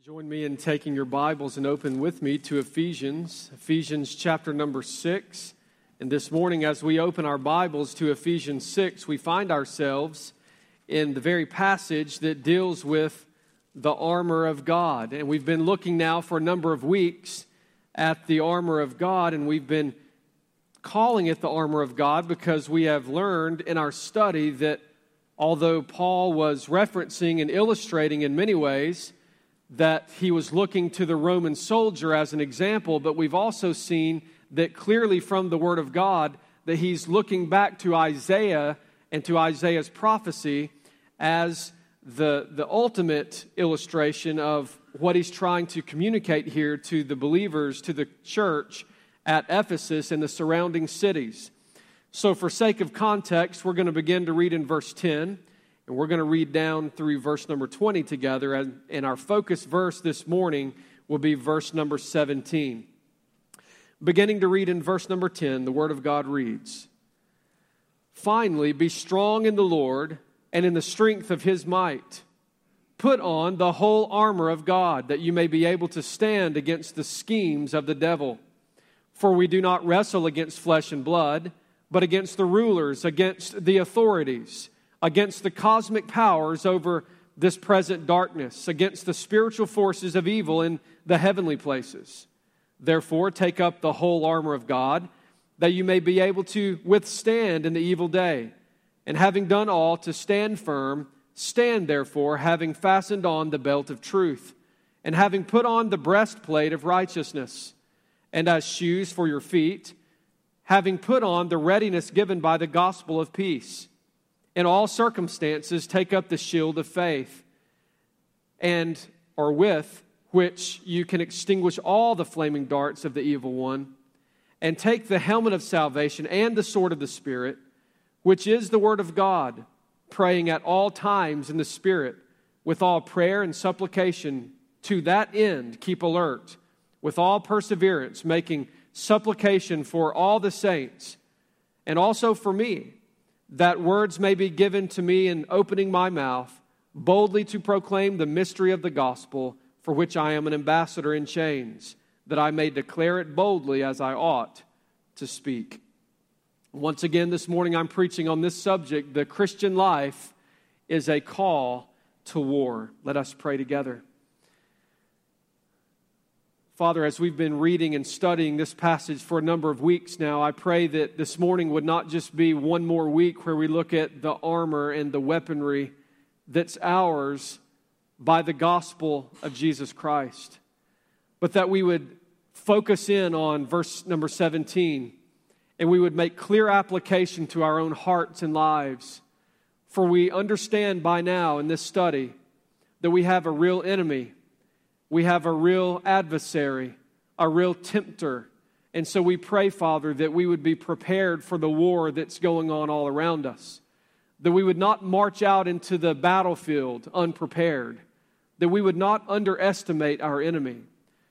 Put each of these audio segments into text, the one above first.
Join me in taking your Bibles and open with me to Ephesians chapter number 6. And this morning, as we open our Bibles to Ephesians 6, we find ourselves in the very passage that deals with the armor of God. And we've been looking now for a number of weeks at the armor of God, and we've been calling it the armor of God because we have learned in our study that although Paul was referencing and illustrating in many ways that he was looking to the Roman soldier as an example, but we've also seen that clearly from the Word of God that he's looking back to Isaiah and to Isaiah's prophecy as the ultimate illustration of what he's trying to communicate here to the believers, to the church at Ephesus and the surrounding cities. So for sake of context, we're going to begin to read in verse 10. And we're going to read down through verse number 20 together. And our focus verse this morning will be verse number 17. Beginning to read in verse number 10, the Word of God reads, "Finally, be strong in the Lord and in the strength of His might. Put on the whole armor of God, that you may be able to stand against the schemes of the devil. For we do not wrestle against flesh and blood, but against the rulers, against the authorities, against the cosmic powers over this present darkness, against the spiritual forces of evil in the heavenly places. Therefore, take up the whole armor of God, that you may be able to withstand in the evil day. And having done all, to stand firm, stand therefore, having fastened on the belt of truth, and having put on the breastplate of righteousness, and as shoes for your feet, having put on the readiness given by the gospel of peace. In all circumstances, take up the shield of faith, or with which you can extinguish all the flaming darts of the evil one, and take the helmet of salvation and the sword of the Spirit, which is the word of God, praying at all times in the Spirit, with all prayer and supplication. To that end, keep alert, with all perseverance, making supplication for all the saints, and also for me, that words may be given to me in opening my mouth, boldly to proclaim the mystery of the gospel, for which I am an ambassador in chains, that I may declare it boldly as I ought to speak." Once again this morning I'm preaching on this subject. The Christian life is a call to war. Let us pray together. Father, as we've been reading and studying this passage for a number of weeks now, I pray that this morning would not just be one more week where we look at the armor and the weaponry that's ours by the gospel of Jesus Christ, but that we would focus in on verse number 17, and we would make clear application to our own hearts and lives. For we understand by now in this study that we have a real enemy. We have a real adversary, a real tempter. And so we pray, Father, that we would be prepared for the war that's going on all around us. That we would not march out into the battlefield unprepared. That we would not underestimate our enemy.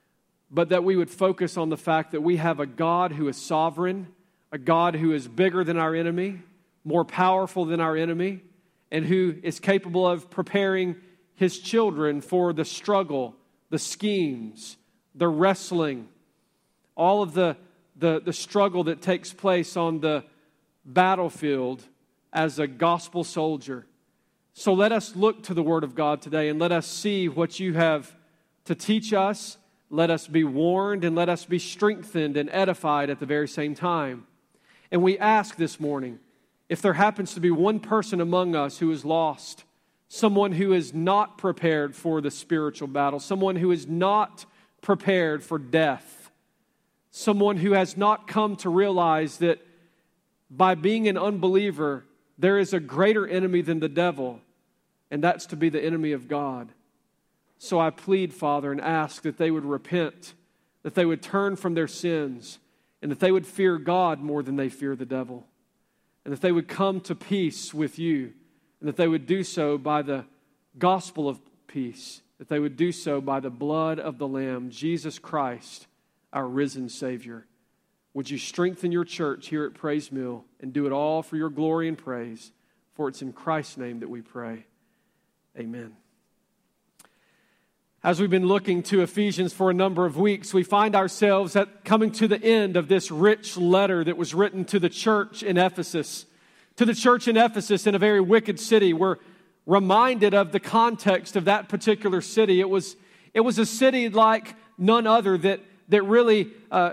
But that we would focus on the fact that we have a God who is sovereign, a God who is bigger than our enemy, more powerful than our enemy, and who is capable of preparing His children for the struggle, the schemes, the wrestling, all of the struggle that takes place on the battlefield as a gospel soldier. So let us look to the Word of God today and let us see what you have to teach us. Let us be warned and let us be strengthened and edified at the very same time. And we ask this morning, if there happens to be one person among us who is lost, someone who is not prepared for the spiritual battle, someone who is not prepared for death, someone who has not come to realize that by being an unbeliever, there is a greater enemy than the devil, and that's to be the enemy of God. So I plead, Father, and ask that they would repent, that they would turn from their sins, and that they would fear God more than they fear the devil, and that they would come to peace with you, and that they would do so by the gospel of peace, that they would do so by the blood of the Lamb, Jesus Christ, our risen Savior. Would you strengthen your church here at Praise Mill and do it all for your glory and praise? For it's in Christ's name that we pray. Amen. As we've been looking to Ephesians for a number of weeks, we find ourselves coming to the end of this rich letter that was written to the church in Ephesus. To the church in Ephesus, in a very wicked city. We're reminded of the context of that particular city. It was a city like none other that really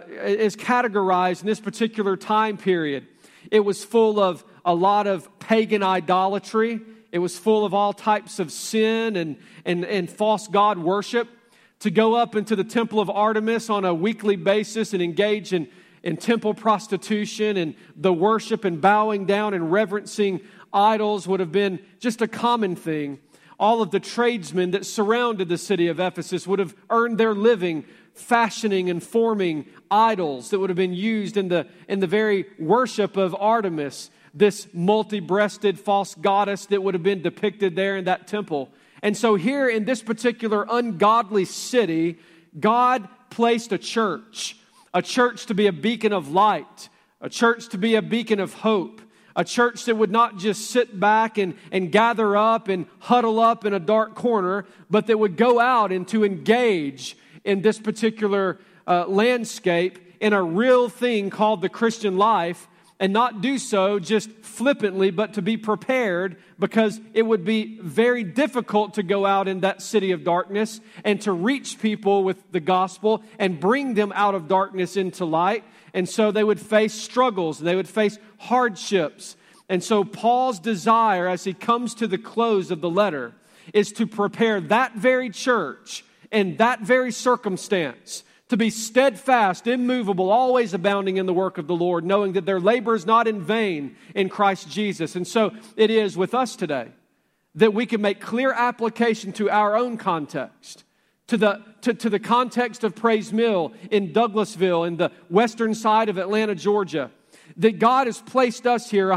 is categorized in this particular time period. It was full of a lot of pagan idolatry. It was full of all types of sin and false god worship. To go up into the temple of Artemis on a weekly basis and engage in temple prostitution and the worship and bowing down and reverencing idols would have been just a common thing. All of the tradesmen that surrounded the city of Ephesus would have earned their living fashioning and forming idols that would have been used in the very worship of Artemis, this multi-breasted false goddess that would have been depicted there in that temple. And so here in this particular ungodly city, God placed a church to be a beacon of light, a church to be a beacon of hope, a church that would not just sit back and gather up and huddle up in a dark corner, but that would go out and to engage in this particular landscape in a real thing called the Christian life, and not do so just flippantly, but to be prepared, because it would be very difficult to go out in that city of darkness and to reach people with the gospel and bring them out of darkness into light. And so they would face struggles, they would face hardships. And so Paul's desire as he comes to the close of the letter is to prepare that very church in that very circumstance to be steadfast, immovable, always abounding in the work of the Lord, knowing that their labor is not in vain in Christ Jesus. And so it is with us today that we can make clear application to our own context, to the context of Praise Mill in Douglasville, in the western side of Atlanta, Georgia, that God has placed us here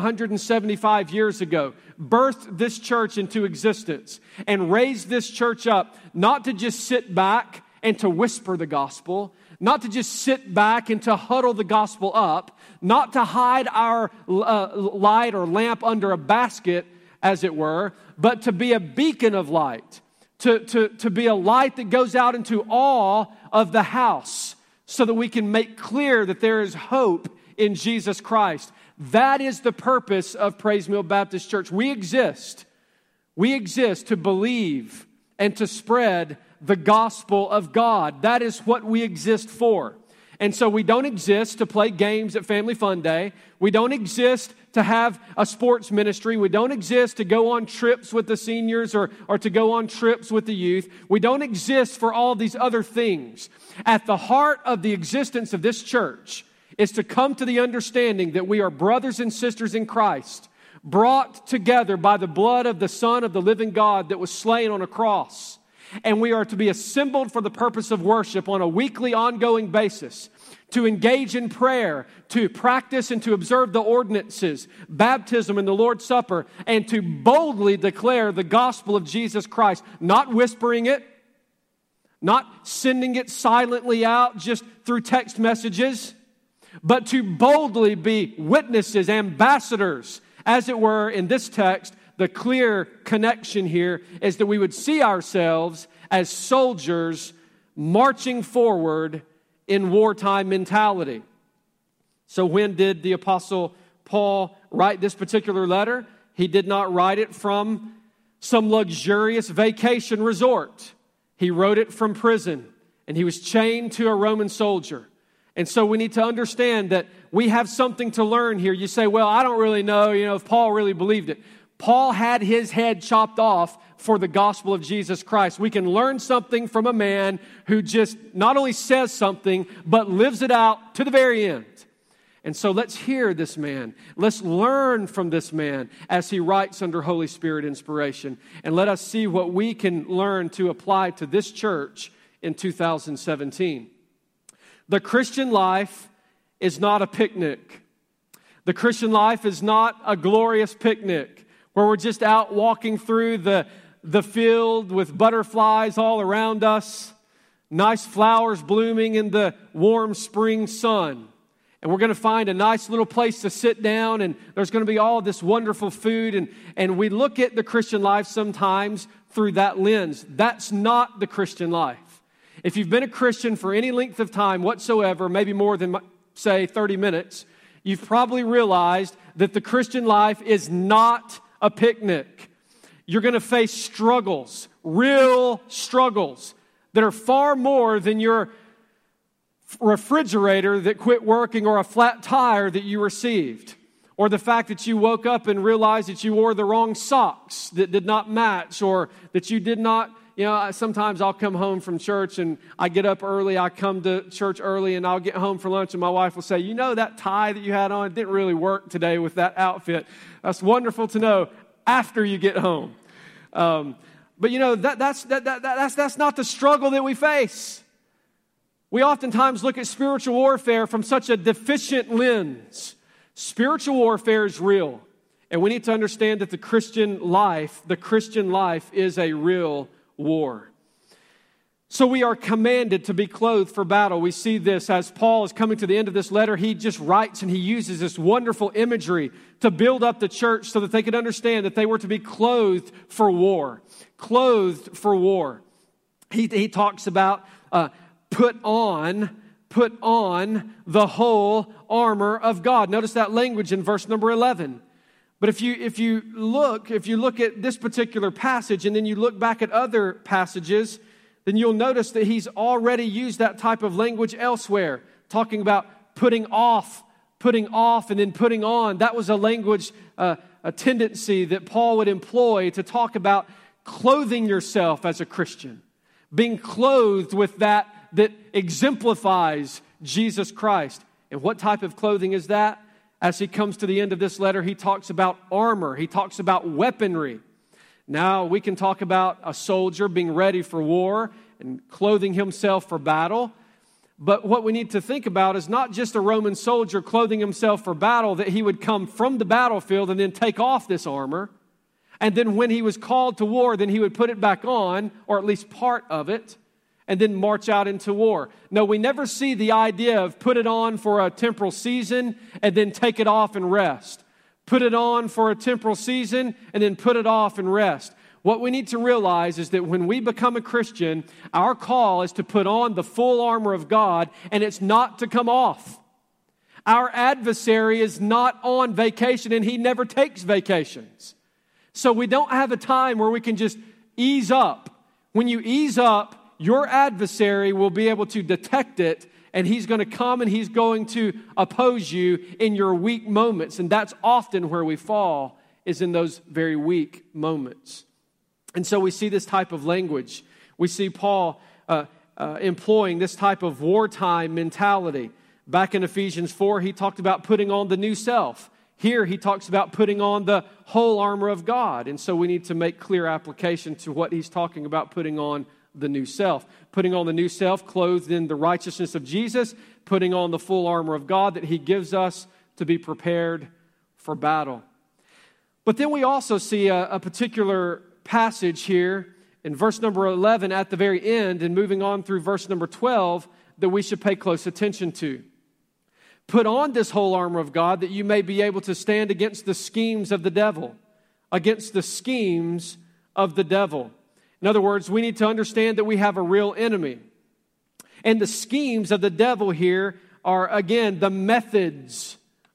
175 years ago, birthed this church into existence, and raised this church up, not to just sit back and to whisper the gospel, not to just sit back and to huddle the gospel up, not to hide our light or lamp under a basket, as it were, but to be a beacon of light, to be a light that goes out into all of the house so that we can make clear that there is hope in Jesus Christ. That is the purpose of Praise Mill Baptist Church. We exist to believe and to spread the gospel of God. That is what we exist for. And so we don't exist to play games at Family Fun Day. We don't exist to have a sports ministry. We don't exist to go on trips with the seniors or to go on trips with the youth. We don't exist for all these other things. At the heart of the existence of this church is to come to the understanding that we are brothers and sisters in Christ, brought together by the blood of the Son of the living God that was slain on a cross. And we are to be assembled for the purpose of worship on a weekly, ongoing basis, to engage in prayer, to practice and to observe the ordinances, baptism and the Lord's Supper, and to boldly declare the gospel of Jesus Christ, not whispering it, not sending it silently out just through text messages, but to boldly be witnesses, ambassadors, as it were, in this text. The clear connection here is that we would see ourselves as soldiers marching forward in wartime mentality. So when did the Apostle Paul write this particular letter? He did not write it from some luxurious vacation resort. He wrote it from prison, and he was chained to a Roman soldier. And so we need to understand that we have something to learn here. You say, well, I don't really know, if Paul really believed it. Paul had his head chopped off for the gospel of Jesus Christ. We can learn something from a man who just not only says something, but lives it out to the very end. And so let's hear this man. Let's learn from this man as he writes under Holy Spirit inspiration. And let us see what we can learn to apply to this church in 2017. The Christian life is not a picnic. The Christian life is not a glorious picnic where we're just out walking through the field with butterflies all around us, nice flowers blooming in the warm spring sun. And we're going to find a nice little place to sit down, and there's going to be all this wonderful food. And we look at the Christian life sometimes through that lens. That's not the Christian life. If you've been a Christian for any length of time whatsoever, maybe more than, say, 30 minutes, you've probably realized that the Christian life is not a picnic. You're going to face struggles, real struggles, that are far more than your refrigerator that quit working or a flat tire that you received, or the fact that you woke up and realized that you wore the wrong socks that did not match, or that you did not, sometimes I'll come home from church and I get up early, I come to church early, and I'll get home for lunch and my wife will say, that tie that you had on, it didn't really work today with that outfit. That's wonderful to know after you get home. But that's not the struggle that we face. We oftentimes look at spiritual warfare from such a deficient lens. Spiritual warfare is real. And we need to understand that the Christian life is a real war. So we are commanded to be clothed for battle. We see this as Paul is coming to the end of this letter. He just writes and he uses this wonderful imagery to build up the church so that they could understand that they were to be clothed for war. Clothed for war. He talks about put on the whole armor of God. Notice that language in verse number 11. But if you look at this particular passage and then you look back at other passages, then you'll notice that he's already used that type of language elsewhere, talking about putting off, and then putting on. That was a language, a tendency that Paul would employ to talk about clothing yourself as a Christian, being clothed with that exemplifies Jesus Christ. And what type of clothing is that? As he comes to the end of this letter, he talks about armor. He talks about weaponry. Now, we can talk about a soldier being ready for war and clothing himself for battle. But what we need to think about is not just a Roman soldier clothing himself for battle, that he would come from the battlefield and then take off this armor. And then when he was called to war, then he would put it back on, or at least part of it, and then march out into war. No, we never see the idea of put it on for a temporal season and then take it off and rest. Put it on for a temporal season and then put it off and rest. What we need to realize is that when we become a Christian, our call is to put on the full armor of God, and it's not to come off. Our adversary is not on vacation, and he never takes vacations. So we don't have a time where we can just ease up. When you ease up, your adversary will be able to detect it, and he's going to come and he's going to oppose you in your weak moments. And that's often where we fall, is in those very weak moments. And so we see this type of language. We see Paul employing this type of wartime mentality. Back in Ephesians 4, he talked about putting on the new self. Here he talks about putting on the whole armor of God. And so we need to make clear application to what he's talking about putting on the new self. Putting on the new self clothed in the righteousness of Jesus, putting on the full armor of God that he gives us to be prepared for battle. But then we also see a particular passage here in verse number 11 at the very end, and moving on through verse number 12, that we should pay close attention to. Put on this whole armor of God that you may be able to stand against the schemes of the devil. Against the schemes of the devil. In other words, we need to understand that we have a real enemy. And the schemes of the devil here are, again, the methods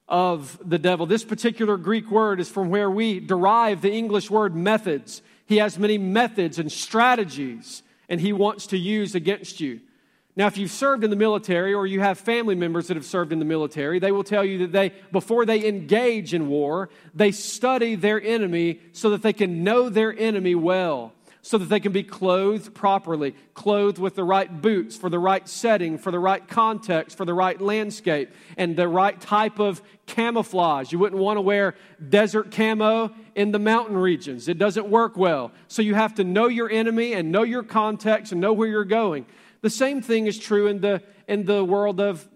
of the devil. This particular Greek word is from where we derive the English word methods. He has many methods and strategies, and he wants to use against you. Now, if you've served in the military, or you have family members that have served in the military, they will tell you that before they engage in war, they study their enemy so that they can know their enemy well, so that they can be clothed properly, clothed with the right boots for the right setting, for the right context, for the right landscape, and the right type of camouflage. You wouldn't want to wear desert camo in the mountain regions. It doesn't work well. So you have to know your enemy and know your context and know where you're going. The same thing is true in the world of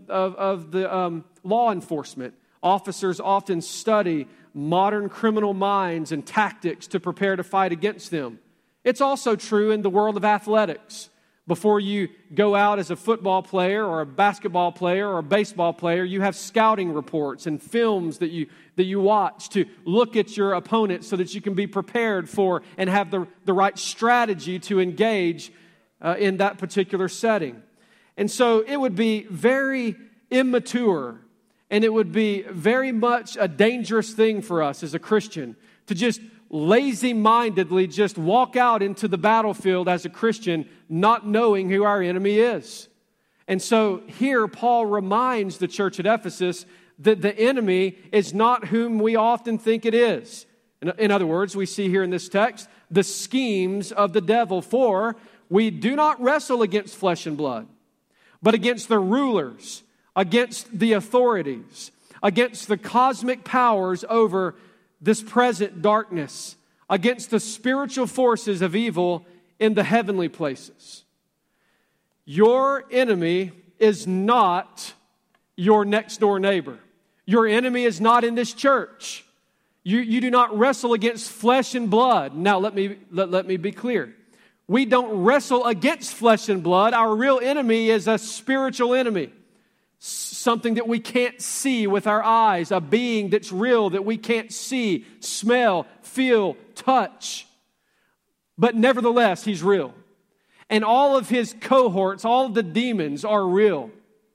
the law enforcement. Officers often study modern criminal minds and tactics to prepare to fight against them. It's also true in the world of athletics. Before you go out as a football player or a basketball player or a baseball player, you have scouting reports and films that you watch to look at your opponent so that you can be prepared for and have the right strategy to engage in that particular setting. And so it would be very immature, and it would be very much a dangerous thing for us as a Christian to just lazy-mindedly just walk out into the battlefield as a Christian, not knowing who our enemy is. And so here Paul reminds the church at Ephesus that the enemy is not whom we often think it is. In other words, we see here in this text the schemes of the devil. For we do not wrestle against flesh and blood, but against the rulers, against the authorities, against the cosmic powers over this present darkness, against the spiritual forces of evil in the heavenly places. Your enemy is not your next door neighbor. Your enemy is not in this church. You do not wrestle against flesh and blood. Now let me be clear. We don't wrestle against flesh and blood. Our real enemy is a spiritual enemy. Something that we can't see with our eyes, a being that's real that we can't see, smell, feel, touch. But nevertheless, he's real. And all of his cohorts, all of the demons are real.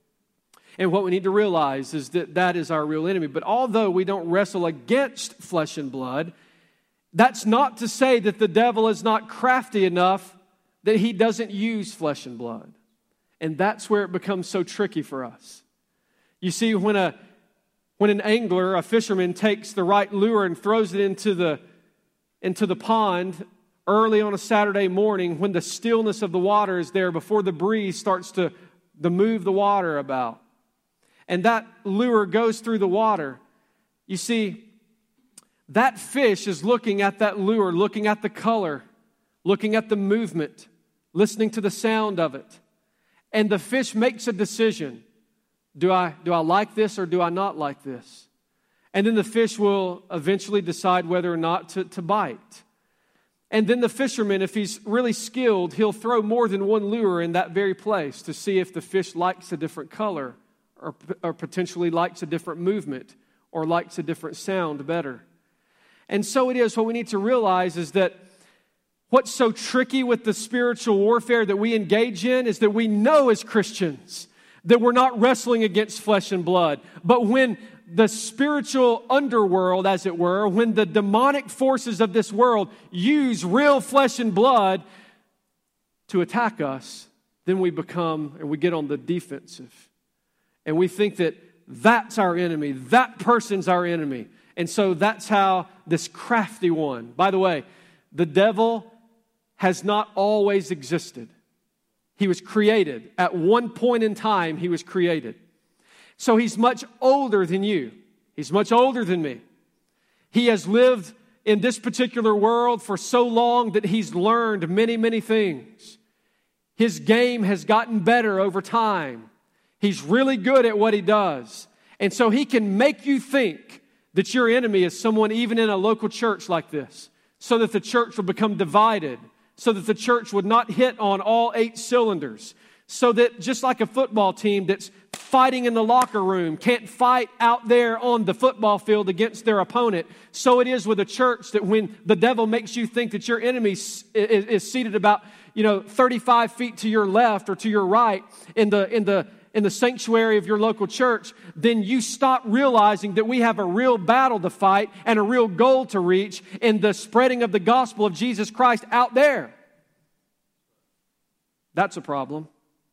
And what we need to realize is that that is our real enemy. But although we don't wrestle against flesh and blood, that's not to say that the devil is not crafty enough that he doesn't use flesh and blood. And that's where it becomes so tricky for us. You see, when an angler, a fisherman, takes the right lure and throws it into the pond early on a Saturday morning, when the stillness of the water is there, before the breeze starts to move the water about, and that lure goes through the water, you see, that fish is looking at that lure, looking at the color, looking at the movement, listening to the sound of it. And the fish makes a decision. Do I like this or do I not like this? And then the fish will eventually decide whether or not to bite. And then the fisherman, if he's really skilled, he'll throw more than one lure in that very place to see if the fish likes a different color or potentially likes a different movement or likes a different sound better. And so it is, what we need to realize is that what's so tricky with the spiritual warfare that we engage in is that we know as Christians that we're not wrestling against flesh and blood. But when the spiritual underworld, as it were, when the demonic forces of this world use real flesh and blood to attack us, then we become and we get on the defensive. And we think that that's our enemy, that person's our enemy. And so that's how this crafty one, by the way, the devil has not always existed. He was created. At one point in time, he was created. So he's much older than you. He's much older than me. He has lived in this particular world for so long that he's learned many, many things. His game has gotten better over time. He's really good at what he does. And so he can make you think that your enemy is someone even in a local church like this, so that the church will become divided, so that the church would not hit on all 8 cylinders, so that just like a football team that's fighting in the locker room can't fight out there on the football field against their opponent, so it is with a church that when the devil makes you think that your enemy is seated about 35 feet to your left or to your right in the sanctuary of your local church, then you stop realizing that we have a real battle to fight and a real goal to reach in the spreading of the gospel of Jesus Christ out there. That's a problem.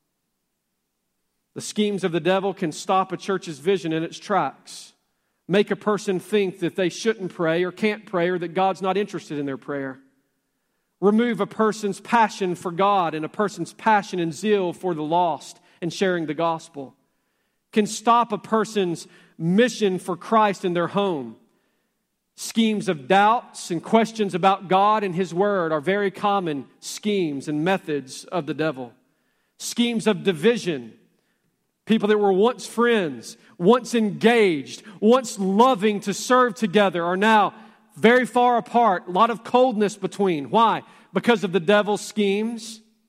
The schemes of the devil can stop a church's vision in its tracks, make a person think that they shouldn't pray or can't pray or that God's not interested in their prayer, remove a person's passion for God and a person's passion and zeal for the lost and sharing the gospel, can stop a person's mission for Christ in their home. Schemes of doubts and questions about God and His Word are very common schemes and methods of the devil. Schemes of division. People that were once friends, once engaged, once loving to serve together are now very far apart. A lot of coldness between. Why? Because of the devil's schemes.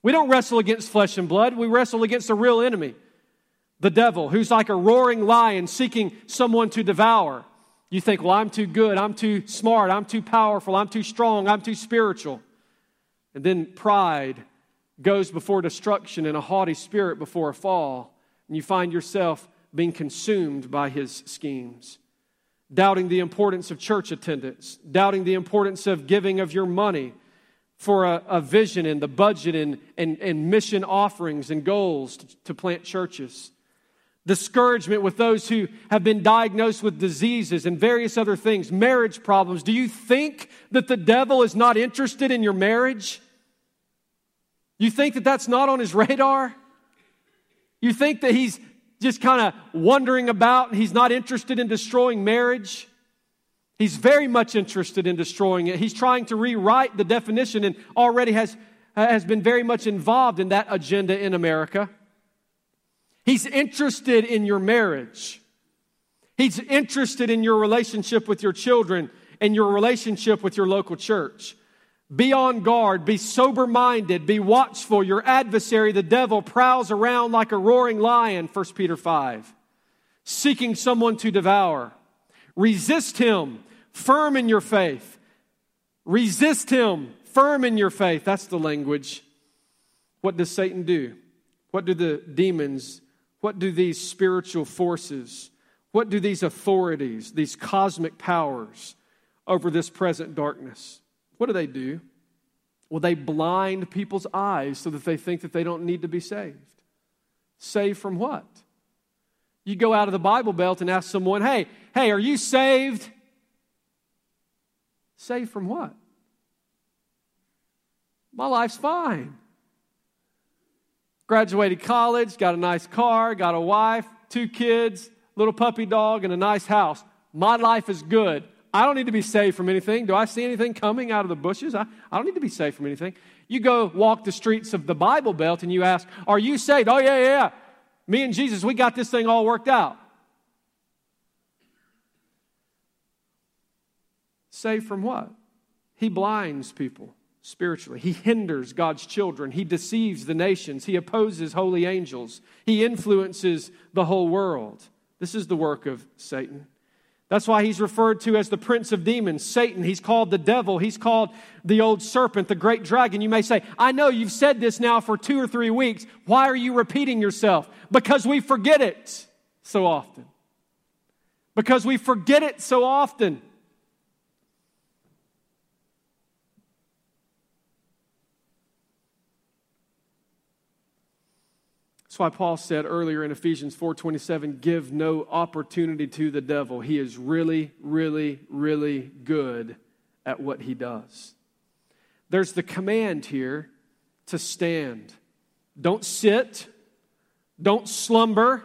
We don't wrestle against flesh and blood. We wrestle against a real enemy, the devil, who's like a roaring lion seeking someone to devour. You think, well, I'm too good, I'm too smart, I'm too powerful, I'm too strong, I'm too spiritual. And then pride goes before destruction and a haughty spirit before a fall. And you find yourself being consumed by his schemes. Doubting the importance of church attendance. Doubting the importance of giving of your money for a vision and the budget and mission offerings and goals to plant churches. Discouragement with those who have been diagnosed with diseases and various other things. Marriage problems. Do you think that the devil is not interested in your marriage? You think that that's not on his radar? You think that he's just kind of wondering about and he's not interested in destroying marriage? He's very much interested in destroying it. He's trying to rewrite the definition and already has been very much involved in that agenda in America. He's interested in your marriage. He's interested in your relationship with your children and your relationship with your local church. Be on guard, be sober-minded, be watchful. Your adversary, the devil, prowls around like a roaring lion, 1 Peter 5, seeking someone to devour. Resist him, firm in your faith. Resist him, firm in your faith. That's the language. What does Satan do? What do the demons, what do these spiritual forces, what do these authorities, these cosmic powers over this present darkness? What do? Well, they blind people's eyes so that they think that they don't need to be saved. Saved from what? You go out of the Bible Belt and ask someone, hey, are you saved? Saved from what? My life's fine. Graduated college, got a nice car, got a wife, 2 kids, little puppy dog, and a nice house. My life is good. I don't need to be saved from anything. Do I see anything coming out of the bushes? I don't need to be saved from anything. You go walk the streets of the Bible Belt and you ask, are you saved? Oh, yeah. Me and Jesus, we got this thing all worked out. Saved from what? He blinds people spiritually. He hinders God's children. He deceives the nations. He opposes holy angels. He influences the whole world. This is the work of Satan. That's why he's referred to as the prince of demons, Satan. He's called the devil. He's called the old serpent, the great dragon. You may say, I know you've said this now for 2 or 3 weeks. Why are you repeating yourself? Because we forget it so often. Because we forget it so often. That's why Paul said earlier in Ephesians 4:27, give no opportunity to the devil. He is really, really, really good at what he does. There's the command here to stand. Don't sit. Don't slumber.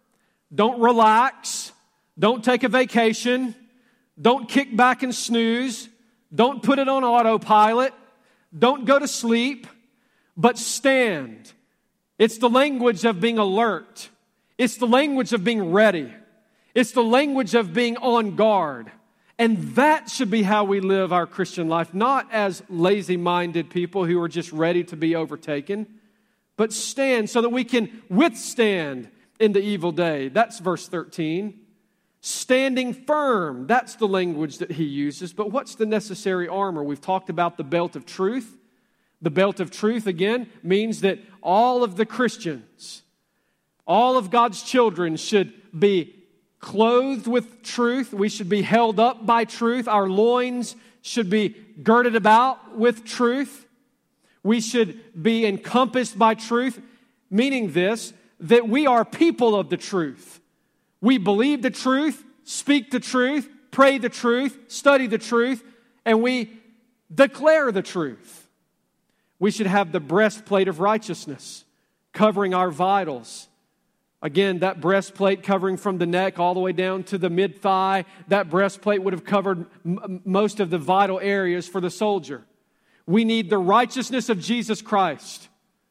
Don't relax. Don't take a vacation. Don't kick back and snooze. Don't put it on autopilot. Don't go to sleep. But stand. It's the language of being alert. It's the language of being ready. It's the language of being on guard. And that should be how we live our Christian life, not as lazy-minded people who are just ready to be overtaken, but stand so that we can withstand in the evil day. That's verse 13. Standing firm, that's the language that he uses. But what's the necessary armor? We've talked about the belt of truth. The belt of truth, again, means that all of the Christians, all of God's children should be clothed with truth. We should be held up by truth. Our loins should be girded about with truth. We should be encompassed by truth, meaning this, that we are people of the truth. We believe the truth, speak the truth, pray the truth, study the truth, and we declare the truth. We should have the breastplate of righteousness covering our vitals. Again, that breastplate covering from the neck all the way down to the mid-thigh. That breastplate would have covered most of the vital areas for the soldier. We need the righteousness of Jesus Christ.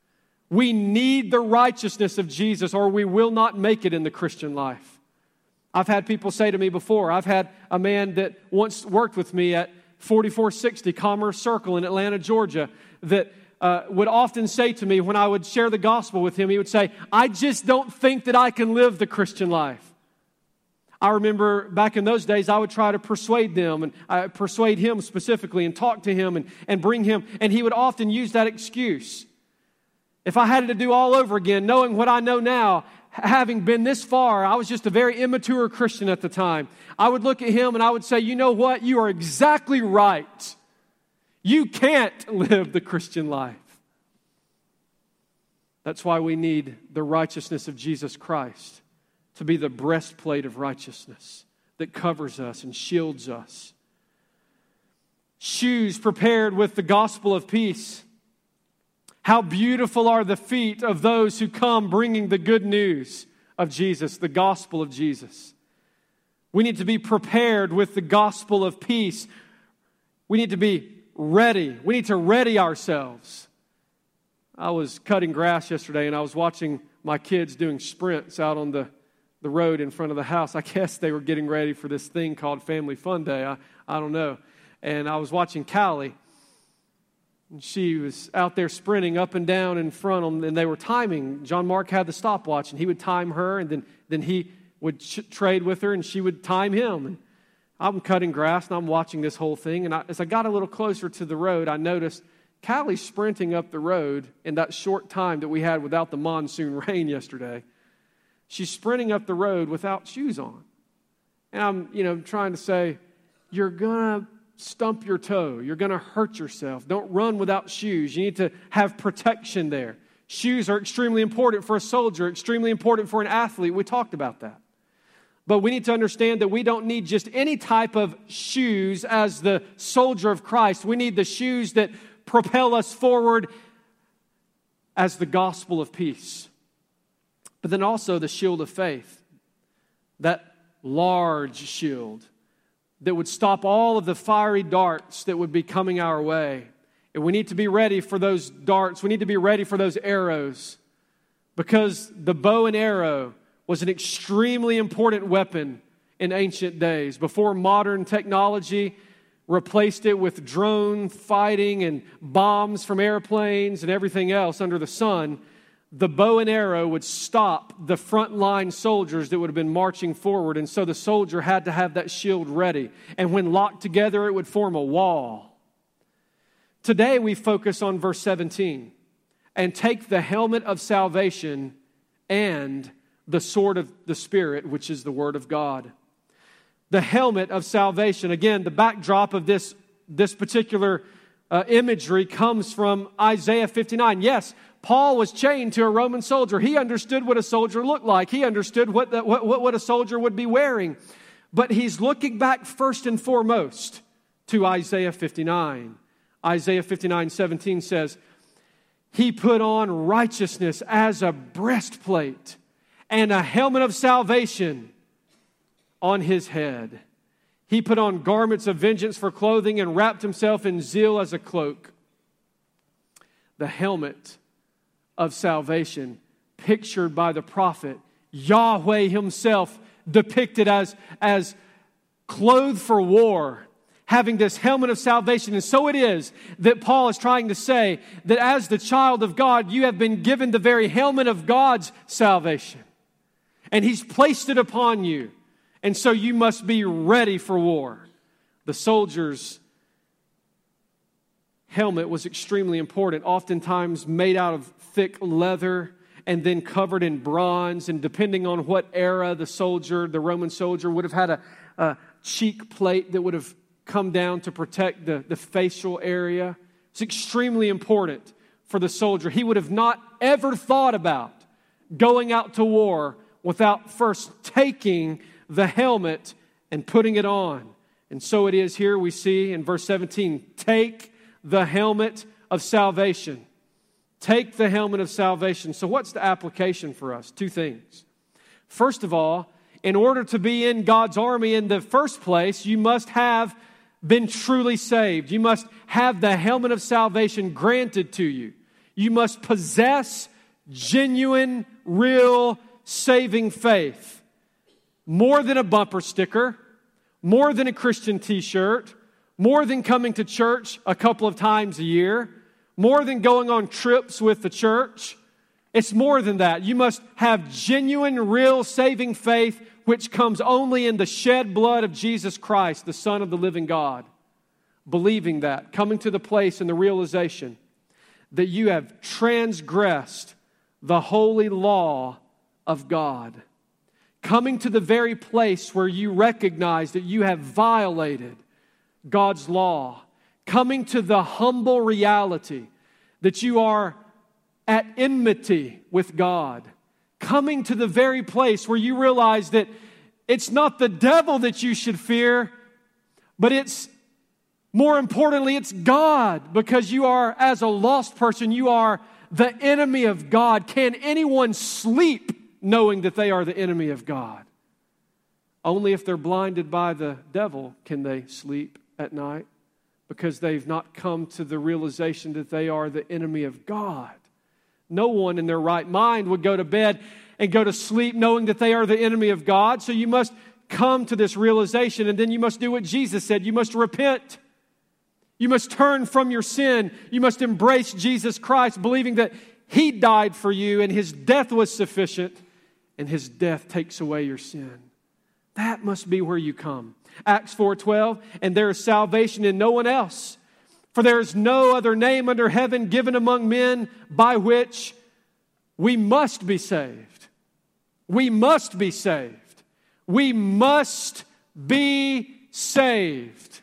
We need the righteousness of Jesus or we will not make it in the Christian life. I've had people say to me before, I've had a man that once worked with me at 4460 Commerce Circle in Atlanta, Georgia, that would often say to me when I would share the gospel with him, he would say, I just don't think that I can live the Christian life. I remember back in those days, I would try to persuade them, and persuade him specifically, and talk to him and bring him, and he would often use that excuse. If I had it to do all over again, knowing what I know now, having been this far, I was just a very immature Christian at the time. I would look at him and I would say, you know what? You are exactly right. You can't live the Christian life. That's why we need the righteousness of Jesus Christ to be the breastplate of righteousness that covers us and shields us. Shoes prepared with the gospel of peace. How beautiful are the feet of those who come bringing the good news of Jesus, the gospel of Jesus. We need to be prepared with the gospel of peace. We need to be ready. We need to ready ourselves. I was cutting grass yesterday and I was watching my kids doing sprints out on the road in front of the house. I guess they were getting ready for this thing called Family Fun Day. I don't know. And I was watching Callie. And she was out there sprinting up and down in front of them, and they were timing. John Mark had the stopwatch, and he would time her, and then he would trade with her, and she would time him. And I'm cutting grass, and I'm watching this whole thing. And as I got a little closer to the road, I noticed Callie's sprinting up the road in that short time that we had without the monsoon rain yesterday. She's sprinting up the road without shoes on. And I'm trying to say, you're going to stump your toe. You're going to hurt yourself. Don't run without shoes. You need to have protection there. Shoes are extremely important for a soldier, extremely important for an athlete. We talked about that. But we need to understand that we don't need just any type of shoes as the soldier of Christ. We need the shoes that propel us forward as the gospel of peace. But then also the shield of faith, that large shield that would stop all of the fiery darts that would be coming our way. And we need to be ready for those darts. We need to be ready for those arrows, because the bow and arrow was an extremely important weapon in ancient days. Before modern technology replaced it with drone fighting and bombs from airplanes and everything else under the sun, the bow and arrow would stop the frontline soldiers that would have been marching forward. And so the soldier had to have that shield ready. And when locked together, it would form a wall. Today we focus on verse 17. And take the helmet of salvation and the sword of the Spirit, which is the Word of God. The helmet of salvation. Again, the backdrop of this particular imagery comes from Isaiah 59. Yes, Paul was chained to a Roman soldier. He understood what a soldier looked like. He understood what a soldier would be wearing. But he's looking back first and foremost to Isaiah 59. Isaiah 59:17 says, He put on righteousness as a breastplate and a helmet of salvation on his head. He put on garments of vengeance for clothing and wrapped himself in zeal as a cloak. The helmet of salvation, pictured by the prophet, Yahweh himself depicted as clothed for war, having this helmet of salvation. And so it is that Paul is trying to say that as the child of God, you have been given the very helmet of God's salvation. And he's placed it upon you. And so you must be ready for war. The soldier's helmet was extremely important, oftentimes made out of thick leather and then covered in bronze. And depending on what era the Roman soldier would have had a cheek plate that would have come down to protect the facial area. It's extremely important for the soldier. He would have not ever thought about going out to war without first taking the helmet and putting it on. And so it is here we see in verse 17, take the helmet of salvation. Take the helmet of salvation. So what's the application for us? Two things. First of all, in order to be in God's army in the first place, you must have been truly saved. You must have the helmet of salvation granted to you. You must possess genuine, real, saving faith. More than a bumper sticker, more than a Christian t-shirt, more than coming to church a couple of times a year, more than going on trips with the church. It's more than that. You must have genuine, real, saving faith, which comes only in the shed blood of Jesus Christ, the Son of the living God. Believing that, coming to the place and the realization that you have transgressed the holy law of God. Coming to the very place where you recognize that you have violated God's law. Coming to the humble reality that you are at enmity with God. Coming to the very place where you realize that it's not the devil that you should fear, but more importantly, it's God, because you are, as a lost person, you are the enemy of God. Can anyone sleep knowing that they are the enemy of God? Only if they're blinded by the devil can they sleep at night, because they've not come to the realization that they are the enemy of God. No one in their right mind would go to bed and go to sleep knowing that they are the enemy of God. So you must come to this realization, and then you must do what Jesus said. You must repent. You must turn from your sin. You must embrace Jesus Christ, believing that He died for you and His death was sufficient, and His death takes away your sin. That must be where you come. Acts 4:12, and there is salvation in no one else, for there is no other name under heaven given among men by which we must be saved. We must be saved. We must be saved.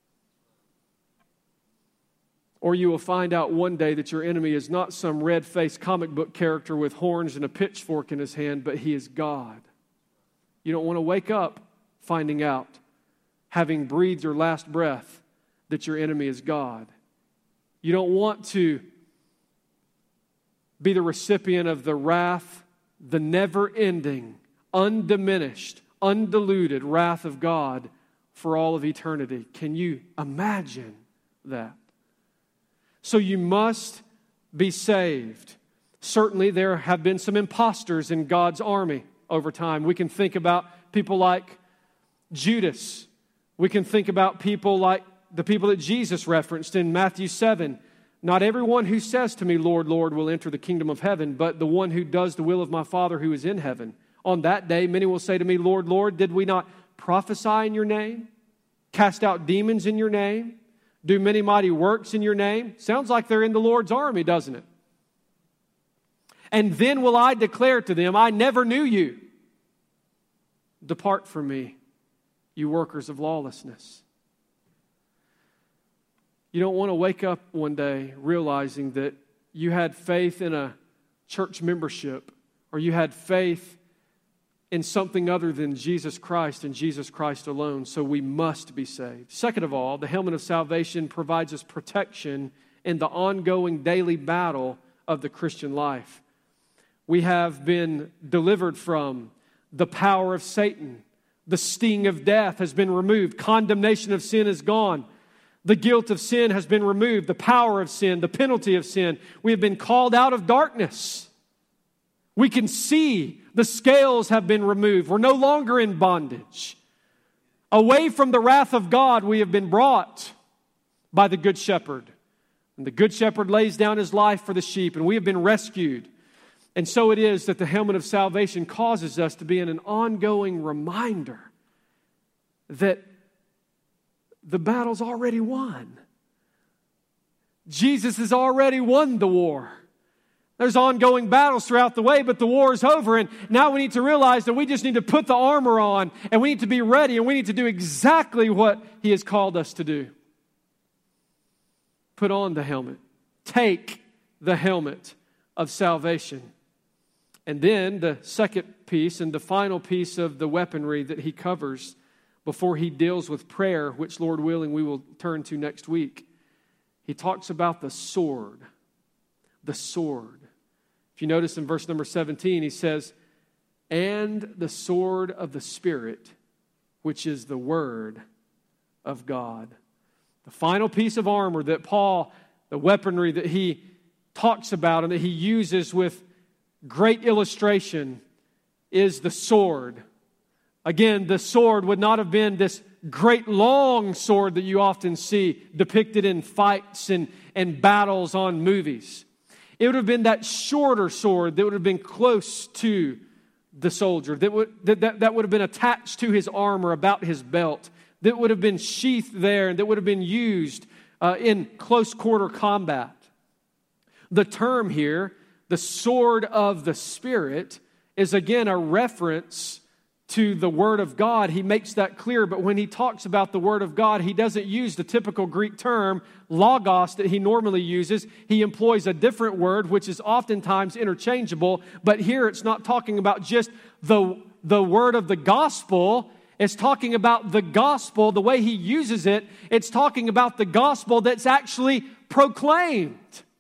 Or you will find out one day that your enemy is not some red-faced comic book character with horns and a pitchfork in his hand, but he is God. You don't want to wake up finding out, having breathed your last breath, that your enemy is God. You don't want to be the recipient of the wrath, the never-ending, undiminished, undiluted wrath of God for all of eternity. Can you imagine that? So you must be saved. Certainly there have been some imposters in God's army over time. We can think about people like Judas. We can think about people like the people that Jesus referenced in Matthew 7. Not everyone who says to me, Lord, Lord, will enter the kingdom of heaven, but the one who does the will of my Father who is in heaven. On that day, many will say to me, Lord, Lord, did we not prophesy in your name? Cast out demons in your name? Do many mighty works in your name? Sounds like they're in the Lord's army, doesn't it? And then will I declare to them, I never knew you. Depart from me, you workers of lawlessness. You don't want to wake up one day realizing that you had faith in a church membership, or you had faith in something other than Jesus Christ and Jesus Christ alone. So we must be saved. Second of all, the helmet of salvation provides us protection in the ongoing daily battle of the Christian life. We have been delivered from the power of Satan. The sting of death has been removed. Condemnation of sin is gone. The guilt of sin has been removed. The power of sin, the penalty of sin. We have been called out of darkness. We can see the scales have been removed. We're no longer in bondage. Away from the wrath of God, we have been brought by the Good Shepherd. And the Good Shepherd lays down His life for the sheep, and we have been rescued. And so it is that the helmet of salvation causes us to be in an ongoing reminder that the battle's already won. Jesus has already won the war. There's ongoing battles throughout the way, but the war is over. And now we need to realize that we just need to put the armor on, and we need to be ready, and we need to do exactly what He has called us to do. Put on the helmet. Take the helmet of salvation. And then the second piece and the final piece of the weaponry that He covers before He deals with prayer, which, Lord willing, we will turn to next week. He talks about the sword. The sword. If you notice in verse number 17, he says, and the sword of the Spirit, which is the Word of God. The final piece of armor that Paul, the weaponry that he talks about and that he uses with great illustration, is the sword. Again, the sword would not have been this great long sword that you often see depicted in fights and battles on movies. It would have been that shorter sword that would have been close to the soldier, that would have been attached to his armor about his belt, that would have been sheathed there, and that would have been used in close quarter combat. The term here, the sword of the Spirit, is again a reference to the Word of God. He makes that clear, but when he talks about the Word of God, he doesn't use the typical Greek term, logos, that he normally uses. He employs a different word, which is oftentimes interchangeable, but here it's not talking about just the word of the gospel. It's talking about the gospel, the way he uses it. It's talking about the gospel that's actually proclaimed.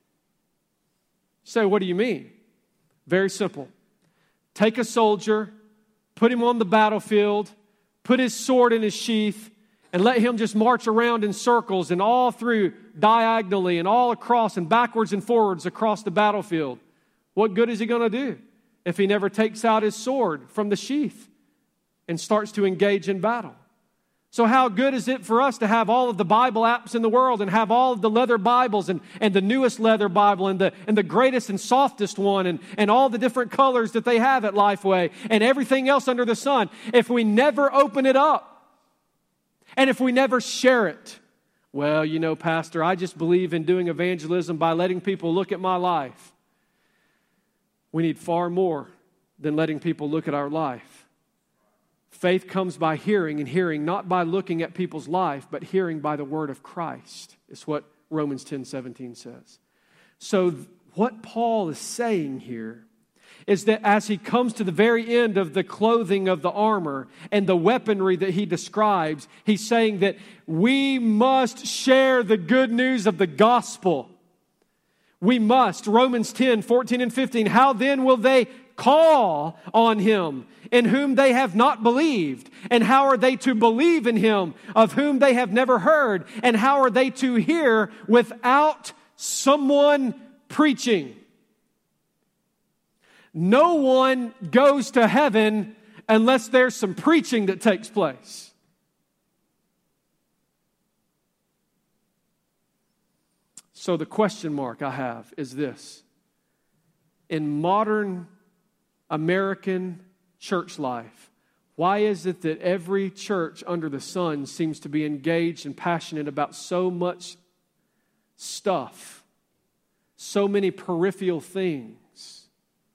So what do you mean? Very simple. Take a soldier, put him on the battlefield, put his sword in his sheath, and let him just march around in circles and all through diagonally and all across and backwards and forwards across the battlefield. What good is he going to do if he never takes out his sword from the sheath and starts to engage in battle? So how good is it for us to have all of the Bible apps in the world and have all of the leather Bibles and the newest leather Bible and the greatest and softest one and all the different colors that they have at Lifeway and everything else under the sun, if we never open it up and if we never share it? Well, you know, Pastor, I just believe in doing evangelism by letting people look at my life. We need far more than letting people look at our life. Faith comes by hearing, and hearing not by looking at people's life, but hearing by the word of Christ. It's what Romans 10:17 says. So what Paul is saying here is that as he comes to the very end of the clothing of the armor and the weaponry that he describes, he's saying that we must share the good news of the gospel. We must. Romans 10:14 and 15. How then will they call on him in whom they have not believed? And how are they to believe in him of whom they have never heard? And how are they to hear without someone preaching? No one goes to heaven unless there's some preaching that takes place. So the question mark I have is this. In modern American church life, why is it that every church under the sun seems to be engaged and passionate about so much stuff, so many peripheral things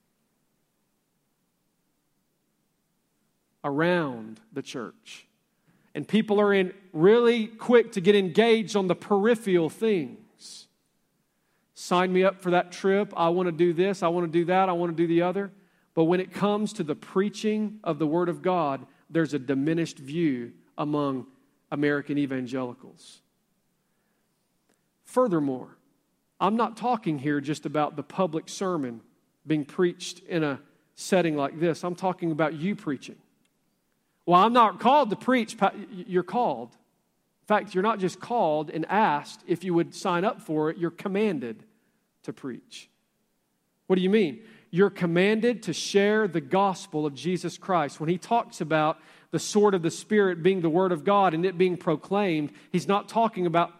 around the church? And people are really quick to get engaged on the peripheral things. Sign me up for that trip. I want to do this. I want to do that. I want to do the other. But when it comes to the preaching of the Word of God, there's a diminished view among American evangelicals. Furthermore, I'm not talking here just about the public sermon being preached in a setting like this. I'm talking about you preaching. Well, I'm not called to preach. You're called. In fact, you're not just called and asked if you would sign up for it. You're commanded to preach. What do you mean? You're commanded to share the gospel of Jesus Christ. When he talks about the sword of the Spirit being the Word of God and it being proclaimed, he's not talking about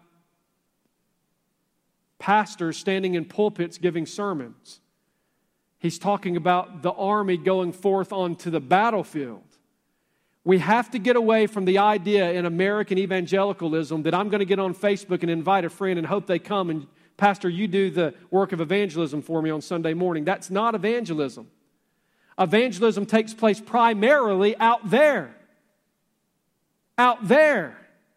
pastors standing in pulpits giving sermons. He's talking about the army going forth onto the battlefield. We have to get away from the idea in American evangelicalism that I'm going to get on Facebook and invite a friend and hope they come and, Pastor, you do the work of evangelism for me on Sunday morning. That's not evangelism. Evangelism takes place primarily out there. Out there.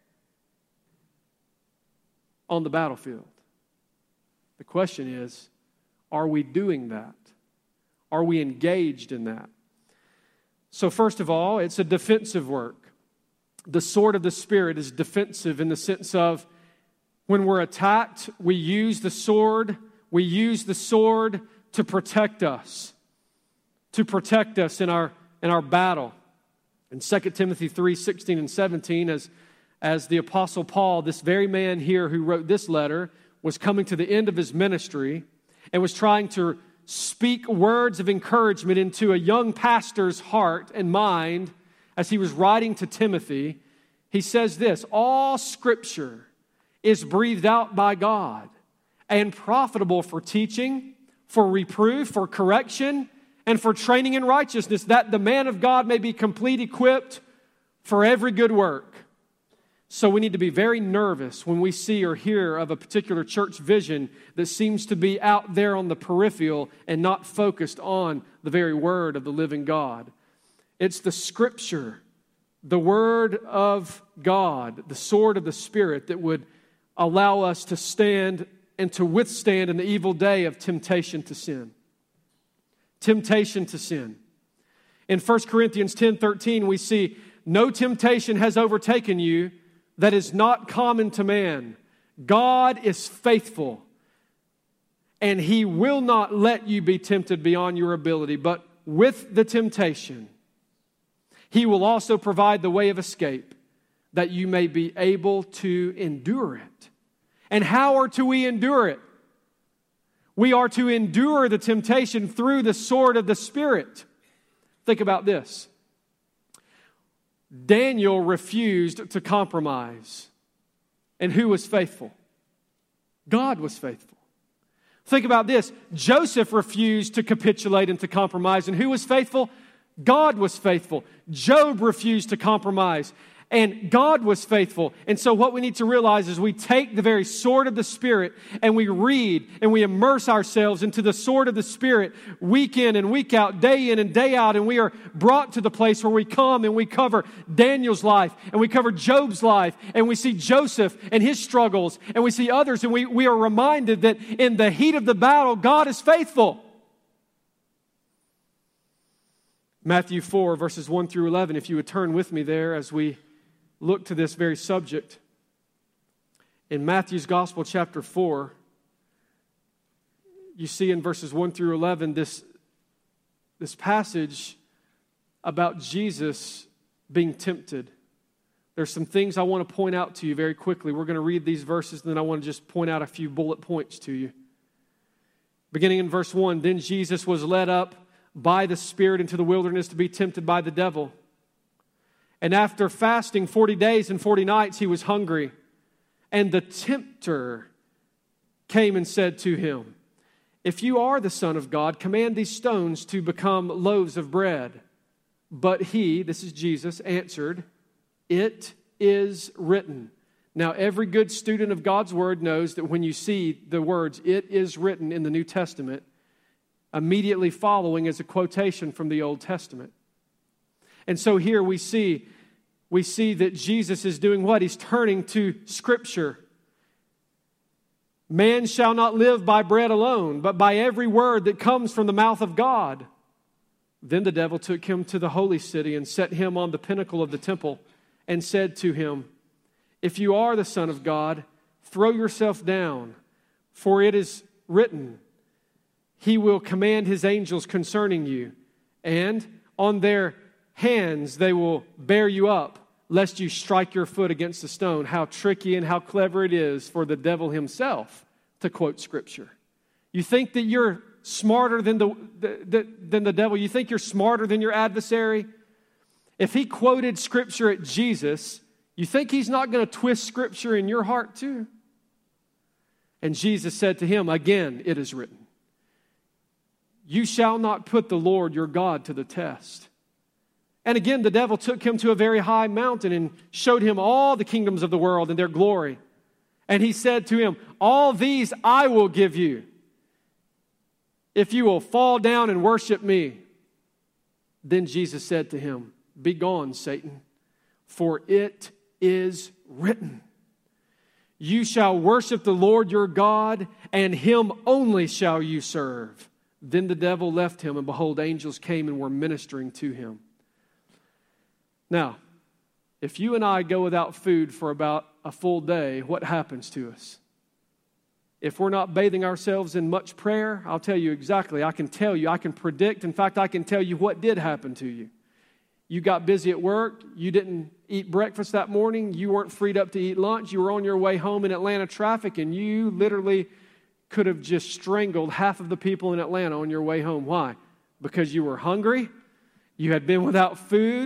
On the battlefield. The question is, are we doing that? Are we engaged in that? So first of all, it's a defensive work. The sword of the Spirit is defensive in the sense of when we're attacked, we use the sword. We use the sword to protect us. To protect us in our battle. In 2 Timothy 3:16 and 17, as the Apostle Paul, this very man here who wrote this letter, was coming to the end of his ministry and was trying to speak words of encouragement into a young pastor's heart and mind as he was writing to Timothy, He says this, all Scripture is breathed out by God and profitable for teaching, for reproof, for correction, and for training in righteousness, that the man of God may be complete, equipped for every good work. So we need to be very nervous when we see or hear of a particular church vision that seems to be out there on the peripheral and not focused on the very word of the living God. It's the Scripture, the Word of God, the sword of the Spirit that would allow us to stand and to withstand in the evil day of temptation to sin. Temptation to sin. In 1 Corinthians 10:13, we see, no temptation has overtaken you that is not common to man. God is faithful, and He will not let you be tempted beyond your ability. But with the temptation, He will also provide the way of escape, that you may be able to endure it. And how are we endure it? We are to endure the temptation through the sword of the Spirit. Think about this. Daniel refused to compromise. And who was faithful? God was faithful. Think about this. Joseph refused to capitulate and to compromise. And who was faithful? God was faithful. Job refused to compromise, and God was faithful. And so what we need to realize is we take the very sword of the Spirit and we read and we immerse ourselves into the sword of the Spirit week in and week out, day in and day out, and we are brought to the place where we come and we cover Daniel's life and we cover Job's life and we see Joseph and his struggles and we see others, and we are reminded that in the heat of the battle, God is faithful. Matthew 4, verses 1 through 11, if you would turn with me there as we look to this very subject. In Matthew's Gospel, chapter 4, you see in verses 1 through 11 this passage about Jesus being tempted. There's some things I want to point out to you very quickly. We're going to read these verses, and then I want to just point out a few bullet points to you. Beginning in verse 1, then Jesus was led up by the Spirit into the wilderness to be tempted by the devil. And after fasting 40 days and 40 nights, he was hungry. And the tempter came and said to him, if you are the Son of God, command these stones to become loaves of bread. But he, this is Jesus, answered, it is written. Now, every good student of God's Word knows that when you see the words, it is written in the New Testament, immediately following is a quotation from the Old Testament. And so here we see that Jesus is doing what? He's turning to Scripture. Man shall not live by bread alone, but by every word that comes from the mouth of God. Then the devil took him to the holy city and set him on the pinnacle of the temple and said to him, if you are the Son of God, throw yourself down, for it is written, He will command His angels concerning you, and on their hands they will bear you up, lest you strike your foot against a stone. How tricky and how clever it is for the devil himself to quote Scripture. You think that you're smarter than the devil? You think you're smarter than your adversary? If he quoted Scripture at Jesus, you think he's not going to twist Scripture in your heart too? And Jesus said to him, again, it is written, you shall not put the Lord your God to the test. And again, the devil took him to a very high mountain and showed him all the kingdoms of the world and their glory. And he said to him, all these I will give you if you will fall down and worship me. Then Jesus said to him, begone, Satan, for it is written, you shall worship the Lord your God, and Him only shall you serve. Then the devil left him, and behold, angels came and were ministering to him. Now, if you and I go without food for about a full day, what happens to us? If we're not bathing ourselves in much prayer, I'll tell you exactly. I can tell you, I can predict. In fact, I can tell you what did happen to you. You got busy at work. You didn't eat breakfast that morning. You weren't freed up to eat lunch. You were on your way home in Atlanta traffic, and you literally could have just strangled half of the people in Atlanta on your way home. Why? Because you were hungry. You had been without food.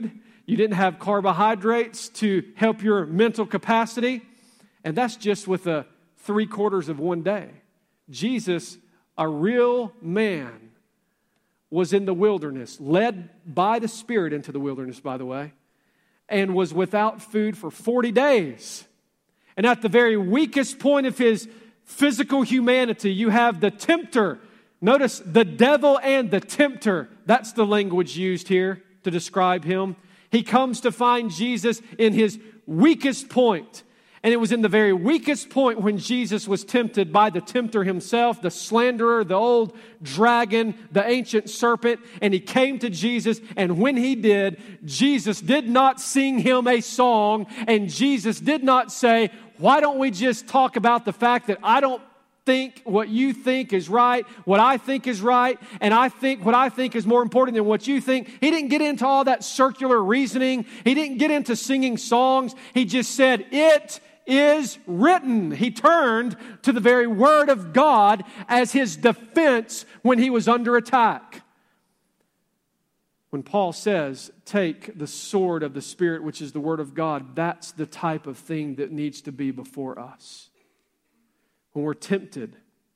You didn't have carbohydrates to help your mental capacity. And that's just with the 3/4 of one day. Jesus, a real man, was in the wilderness, led by the Spirit into the wilderness, by the way, and was without food for 40 days. And at the very weakest point of his physical humanity, you have the tempter. Notice the devil and the tempter. That's the language used here to describe him. He comes to find Jesus in his weakest point. And it was in the very weakest point when Jesus was tempted by the tempter himself, the slanderer, the old dragon, the ancient serpent. And he came to Jesus, and when he did, Jesus did not sing him a song, and Jesus did not say, why don't we just talk about the fact that I don't think what you think is right, what I think is right, and I think what I think is more important than what you think. He didn't get into all that circular reasoning. He didn't get into singing songs. He just said, it is written. He turned to the very Word of God as his defense when he was under attack. When Paul says, take the sword of the Spirit, which is the Word of God, that's the type of thing that needs to be before us. When we're tempted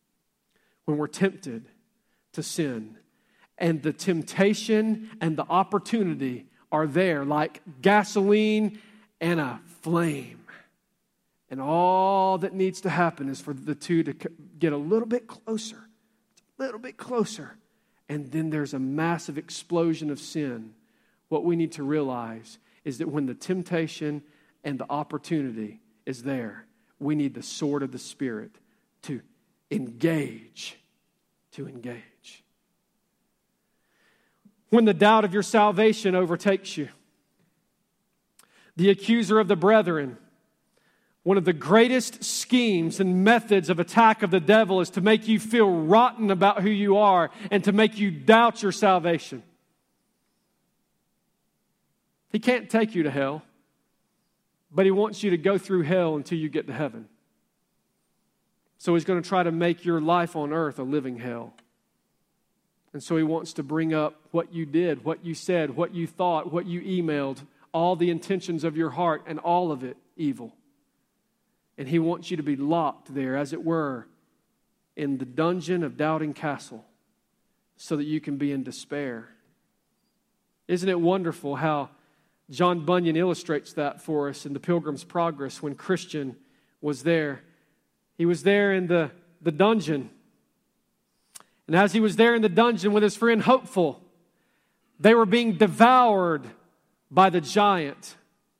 to sin, and the temptation and the opportunity are there like gasoline and a flame. And all that needs to happen is for the two to get a little bit closer, and then there's a massive explosion of sin. What we need to realize is that when the temptation and the opportunity is there, we need the sword of the Spirit to engage. When the doubt of your salvation overtakes you, the accuser of the brethren, one of the greatest schemes and methods of attack of the devil is to make you feel rotten about who you are and to make you doubt your salvation. He can't take you to hell, but he wants you to go through hell until you get to heaven. So he's going to try to make your life on earth a living hell. And so he wants to bring up what you did, what you said, what you thought, what you emailed, all the intentions of your heart, and all of it evil. And he wants you to be locked there, as it were, in the dungeon of Doubting Castle so that you can be in despair. Isn't it wonderful how John Bunyan illustrates that for us in The Pilgrim's Progress when Christian was there? He was there in the dungeon. And as he was there in the dungeon with his friend Hopeful, they were being devoured by the giant.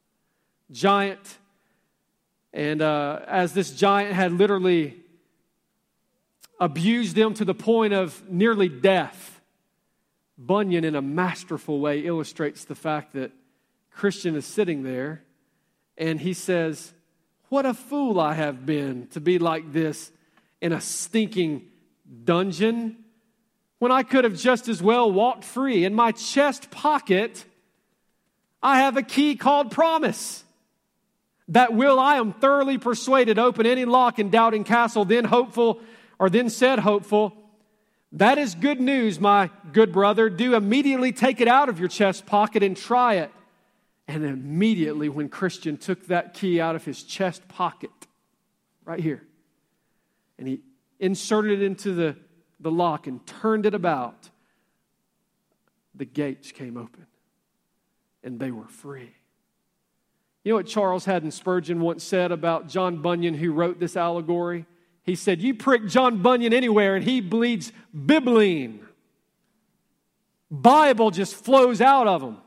And as this giant had literally abused them to the point of nearly death, Bunyan, in a masterful way, illustrates the fact that Christian is sitting there and he says, what a fool I have been to be like this in a stinking dungeon when I could have just as well walked free. In my chest pocket, I have a key called promise. That will, I am thoroughly persuaded, open any lock in Doubting Castle. Then said Hopeful, that is good news, my good brother. Do immediately take it out of your chest pocket and try it. And immediately when Christian took that key out of his chest pocket, right here, and he inserted it into the lock and turned it about, the gates came open and they were free. You know what Charles Haddon Spurgeon once said about John Bunyan, who wrote this allegory? He said, you prick John Bunyan anywhere and he bleeds bibline. Bible just flows out of him.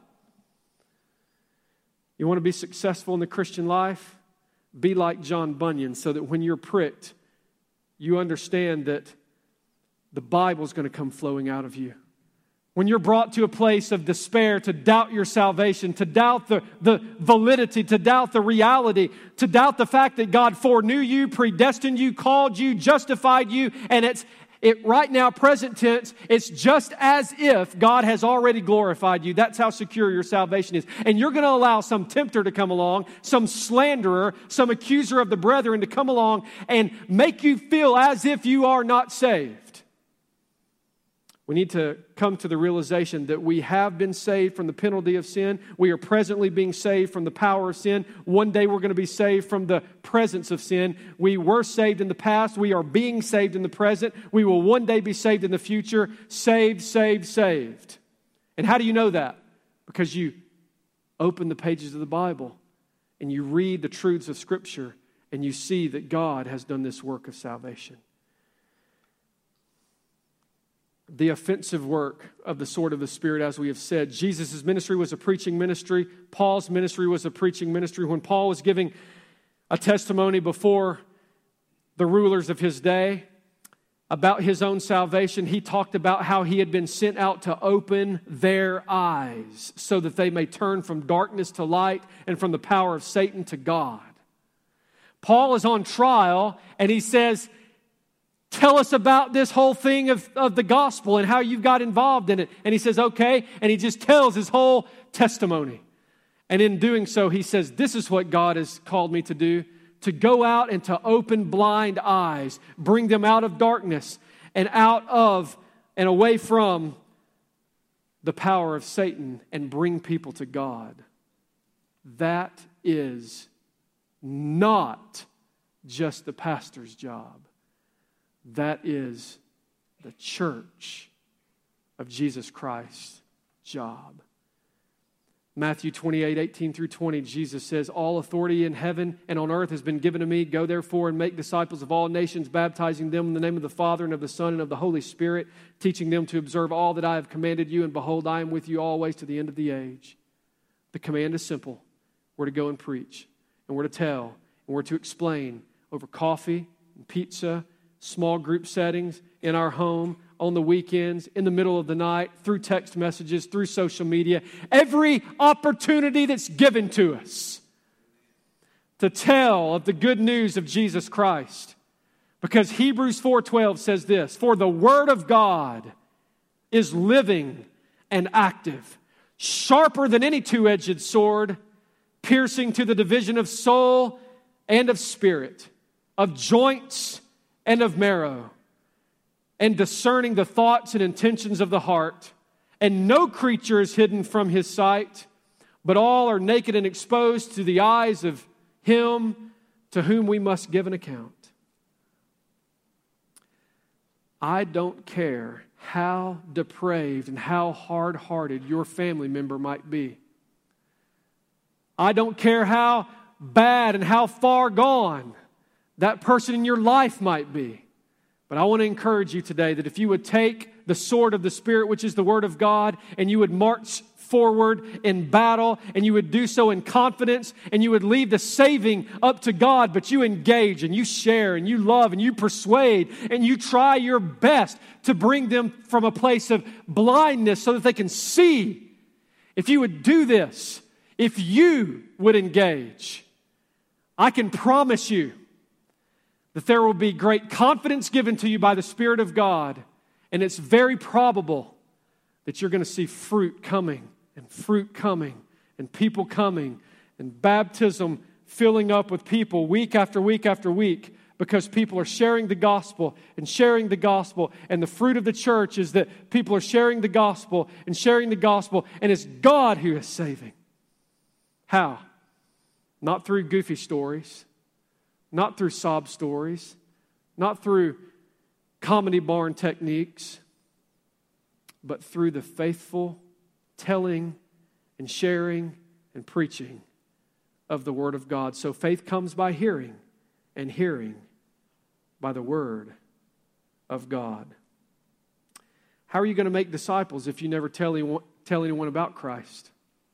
You want to be successful in the Christian life? Be like John Bunyan so that when you're pricked, you understand that the Bible's going to come flowing out of you. When you're brought to a place of despair, to doubt your salvation, to doubt the validity, to doubt the reality, to doubt the fact that God foreknew you, predestined you, called you, justified you, and it's right now, present tense, it's just as if God has already glorified you. That's how secure your salvation is. And you're going to allow some tempter to come along, some slanderer, some accuser of the brethren to come along and make you feel as if you are not saved. We need to come to the realization that we have been saved from the penalty of sin. We are presently being saved from the power of sin. One day we're going to be saved from the presence of sin. We were saved in the past. We are being saved in the present. We will one day be saved in the future. Saved, saved, saved. And how do you know that? Because you open the pages of the Bible and you read the truths of Scripture and you see that God has done this work of salvation. The offensive work of the sword of the Spirit, as we have said. Jesus' ministry was a preaching ministry. Paul's ministry was a preaching ministry. When Paul was giving a testimony before the rulers of his day about his own salvation, he talked about how he had been sent out to open their eyes so that they may turn from darkness to light and from the power of Satan to God. Paul is on trial and he says, tell us about this whole thing of the gospel and how you got involved in it. And he says, okay. And he just tells his whole testimony. And in doing so, he says, this is what God has called me to do, to go out and to open blind eyes, bring them out of darkness and out of and away from the power of Satan and bring people to God. That is not just the pastor's job. That is the church of Jesus Christ's job. Matthew 28:18-20, Jesus says, all authority in heaven and on earth has been given to me. Go therefore and make disciples of all nations, baptizing them in the name of the Father and of the Son and of the Holy Spirit, teaching them to observe all that I have commanded you. And behold, I am with you always to the end of the age. The command is simple. We're to go and preach, and we're to tell, and we're to explain over coffee and pizza, small group settings, in our home, on the weekends, in the middle of the night, through text messages, through social media. Every opportunity that's given to us to tell of the good news of Jesus Christ. Because Hebrews 4:12 says this, for the Word of God is living and active, sharper than any two-edged sword, piercing to the division of soul and of spirit, of joints and of marrow, and discerning the thoughts and intentions of the heart. And no creature is hidden from His sight, but all are naked and exposed to the eyes of Him to whom we must give an account. I don't care how depraved and how hard-hearted your family member might be. I don't care how bad and how far gone that person in your life might be. But I want to encourage you today that if you would take the sword of the Spirit, which is the Word of God, and you would march forward in battle, and you would do so in confidence, and you would leave the saving up to God, but you engage, and you share, and you love, and you persuade, and you try your best to bring them from a place of blindness so that they can see. If you would do this, if you would engage, I can promise you that there will be great confidence given to you by the Spirit of God, and it's very probable that you're going to see fruit coming, and people coming, and baptism filling up with people week after week after week, because people are sharing the gospel and sharing the gospel, and the fruit of the church is that people are sharing the gospel, and it's God who is saving. How? Not through goofy stories, not through sob stories, not through comedy barn techniques, but through the faithful telling and sharing and preaching of the Word of God. So faith comes by hearing, and hearing by the Word of God. How are you going to make disciples if you never tell anyone about Christ?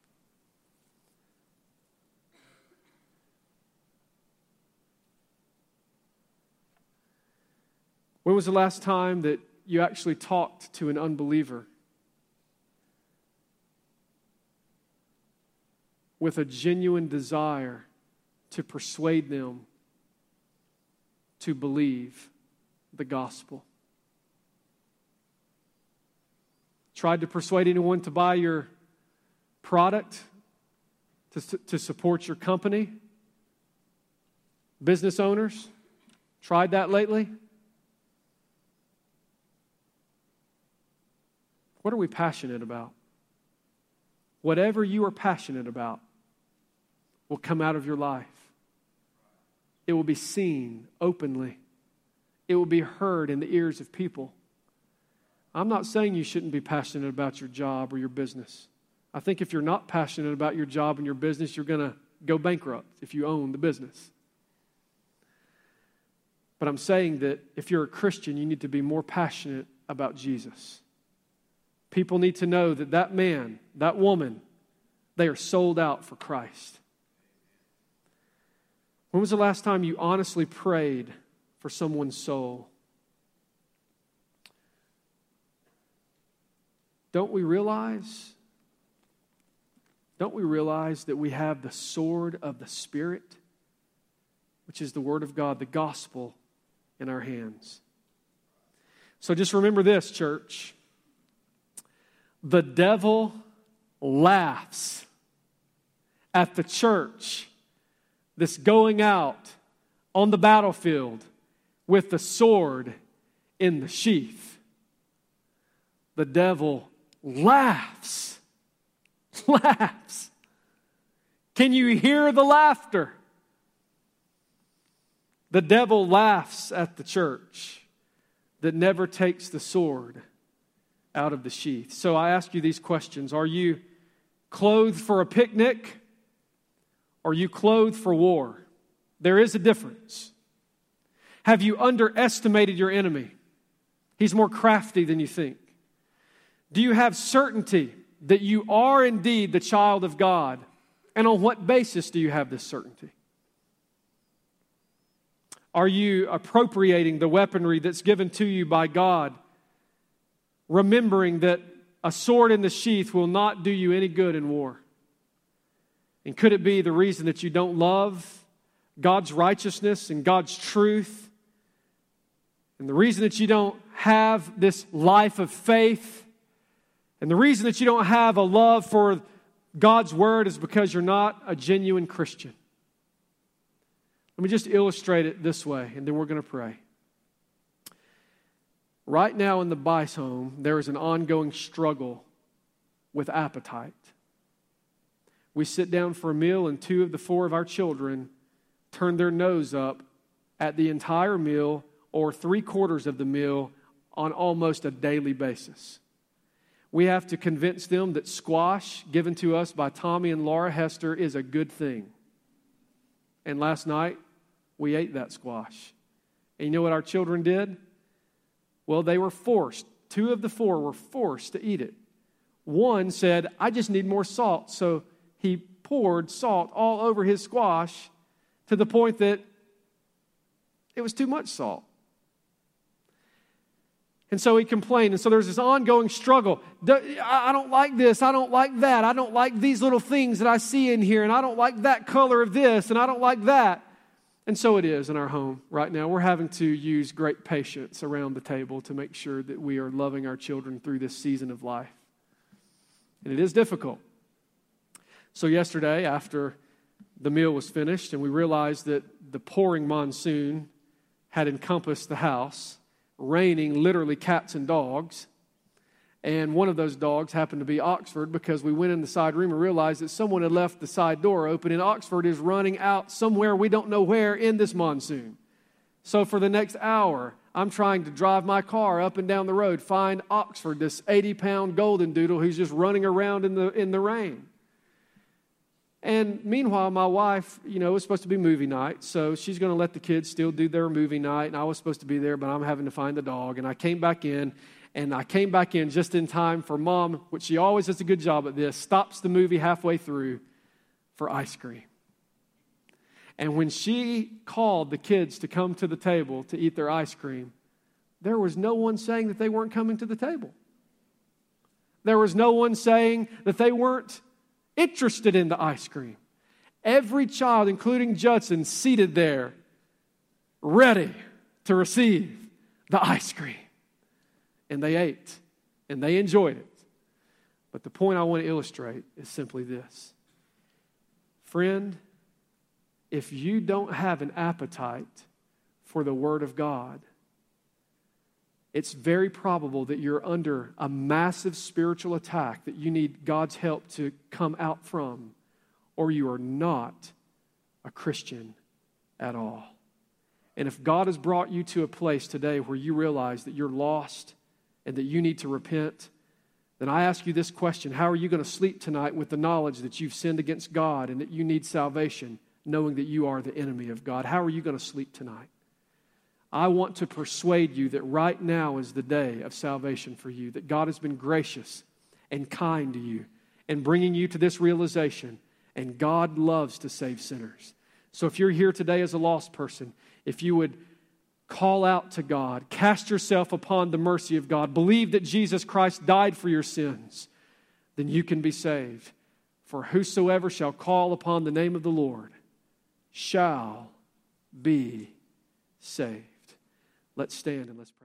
When was the last time that you actually talked to an unbeliever with a genuine desire to persuade them to believe the gospel? Tried to persuade anyone to buy your product, to support your company? Business owners, tried that lately? What are we passionate about? Whatever you are passionate about will come out of your life. It will be seen openly. It will be heard in the ears of people. I'm not saying you shouldn't be passionate about your job or your business. I think if you're not passionate about your job and your business, you're going to go bankrupt if you own the business. But I'm saying that if you're a Christian, you need to be more passionate about Jesus. People need to know that that man, that woman, they are sold out for Christ. When was the last time you honestly prayed for someone's soul? Don't we realize that we have the sword of the Spirit, which is the Word of God, the gospel, in our hands? So just remember this, church. The devil laughs at the church that's going out on the battlefield with the sword in the sheath. The devil laughs. Laughs. Can you hear the laughter? The devil laughs at the church that never takes the sword out of the sheath. So I ask you these questions. Are you clothed for a picnic? Or are you clothed for war? There is a difference. Have you underestimated your enemy? He's more crafty than you think. Do you have certainty that you are indeed the child of God? And on what basis do you have this certainty? Are you appropriating the weaponry that's given to you by God, remembering that a sword in the sheath will not do you any good in war? And could it be the reason that you don't love God's righteousness and God's truth? And the reason that you don't have this life of faith, and the reason that you don't have a love for God's Word is because you're not a genuine Christian. Let me just illustrate it this way, and then we're going to pray. Right now in the Bice home, there is an ongoing struggle with appetite. We sit down for a meal, and 2 of the 4 of our children turn their nose up at the entire meal or 3/4 of the meal on almost a daily basis. We have to convince them that squash given to us by Tommy and Laura Hester is a good thing. And last night, we ate that squash. And you know what our children did? Well, they were forced. 2 of the 4 were forced to eat it. One said, I just need more salt. So he poured salt all over his squash to the point that it was too much salt. And so he complained. And so there's this ongoing struggle. I don't like this. I don't like that. I don't like these little things that I see in here. And I don't like that color of this. And I don't like that. And so it is in our home right now. We're having to use great patience around the table to make sure that we are loving our children through this season of life. And it is difficult. So yesterday, after the meal was finished and we realized that the pouring monsoon had encompassed the house, raining literally cats and dogs, and one of those dogs happened to be Oxford, because we went in the side room and realized that someone had left the side door open, and Oxford is running out somewhere we don't know where in this monsoon. So for the next hour, I'm trying to drive my car up and down the road, find Oxford, this 80-pound golden doodle who's just running around in the rain. And meanwhile, my wife, it was supposed to be movie night, so she's going to let the kids still do their movie night, and I was supposed to be there, but I'm having to find the dog. And I came back in just in time for Mom, which she always does a good job at this, stops the movie halfway through for ice cream. And when she called the kids to come to the table to eat their ice cream, there was no one saying that they weren't coming to the table. There was no one saying that they weren't interested in the ice cream. Every child, including Judson, seated there, ready to receive the ice cream. And they ate, and they enjoyed it. But the point I want to illustrate is simply this. Friend, if you don't have an appetite for the Word of God, it's very probable that you're under a massive spiritual attack that you need God's help to come out from, or you are not a Christian at all. And if God has brought you to a place today where you realize that you're lost and that you need to repent, then I ask you this question: how are you going to sleep tonight with the knowledge that you've sinned against God and that you need salvation, knowing that you are the enemy of God? How are you going to sleep tonight? I want to persuade you that right now is the day of salvation for you, that God has been gracious and kind to you and bringing you to this realization, and God loves to save sinners. So if you're here today as a lost person, if you would call out to God, cast yourself upon the mercy of God, believe that Jesus Christ died for your sins, then you can be saved. For whosoever shall call upon the name of the Lord shall be saved. Let's stand and let's pray.